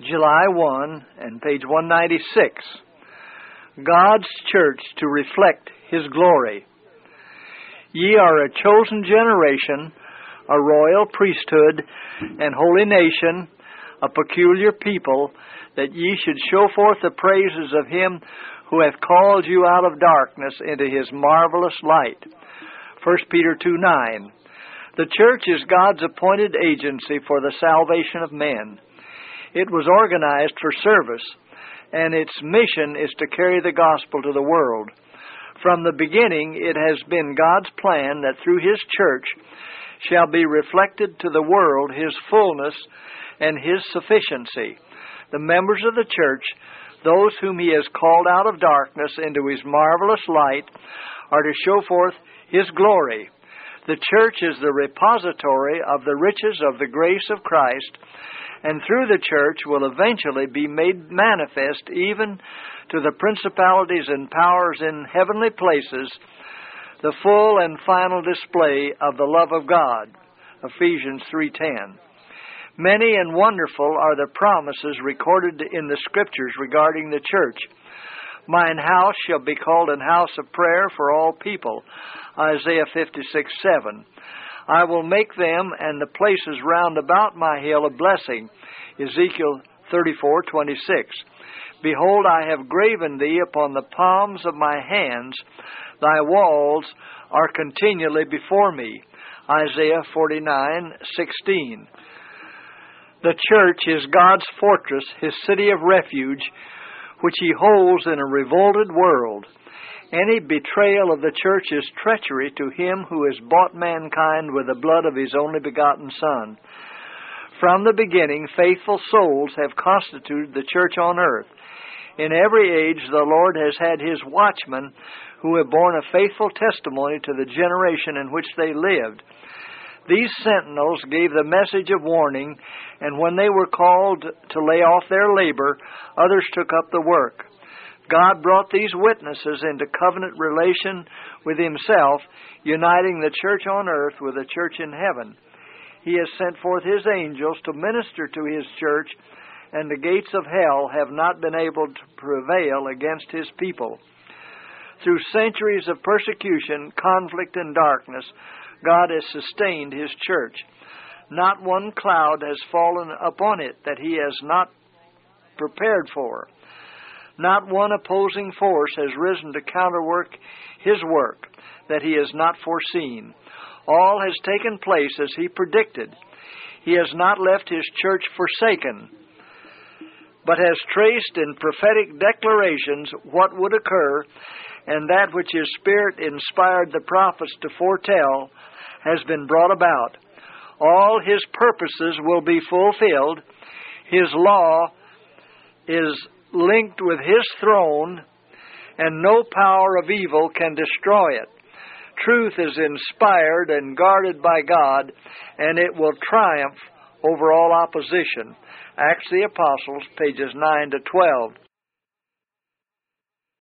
July 1 and page 196. God's church to reflect His glory. Ye are a chosen generation, a royal priesthood, and holy nation, a peculiar people, that ye should show forth the praises of Him who hath called you out of darkness into His marvelous light. 1 Peter 2:9. The church is God's appointed agency for the salvation of men. It was organized for service, and its mission is to carry the gospel to the world. From the beginning, it has been God's plan that through His church shall be reflected to the world His fullness and His sufficiency. The members of the church, those whom He has called out of darkness into His marvelous light, are to show forth His glory. The church is the repository of the riches of the grace of Christ, and through the church will eventually be made manifest even to the principalities and powers in heavenly places the full and final display of the love of God. Ephesians 3:10. Many and wonderful are the promises recorded in the Scriptures regarding the church. Mine house shall be called an house of prayer for all people. Isaiah 56:7. I will make them and the places round about my hill a blessing. Ezekiel 34:26. Behold, I have graven thee upon the palms of my hands. Thy walls are continually before me. Isaiah 49:16. The church is God's fortress, His city of refuge, which He holds in a revolted world. Any betrayal of the church is treachery to Him who has bought mankind with the blood of His only begotten Son. From the beginning, faithful souls have constituted the church on earth. In every age, the Lord has had His watchmen who have borne a faithful testimony to the generation in which they lived. These sentinels gave the message of warning, and when they were called to lay off their labor, others took up the work. God brought these witnesses into covenant relation with Himself, uniting the church on earth with the church in heaven. He has sent forth His angels to minister to His church, and the gates of hell have not been able to prevail against His people. Through centuries of persecution, conflict, and darkness, God has sustained His church. Not one cloud has fallen upon it that He has not prepared for. Not one opposing force has risen to counterwork His work that He has not foreseen. All has taken place as He predicted. He has not left His church forsaken, but has traced in prophetic declarations what would occur, and that which His Spirit inspired the prophets to foretell has been brought about. All His purposes will be fulfilled. His law is linked with His throne, and no power of evil can destroy it. Truth is inspired and guarded by God, and it will triumph over all opposition. Acts of the Apostles, pages 9 to 12.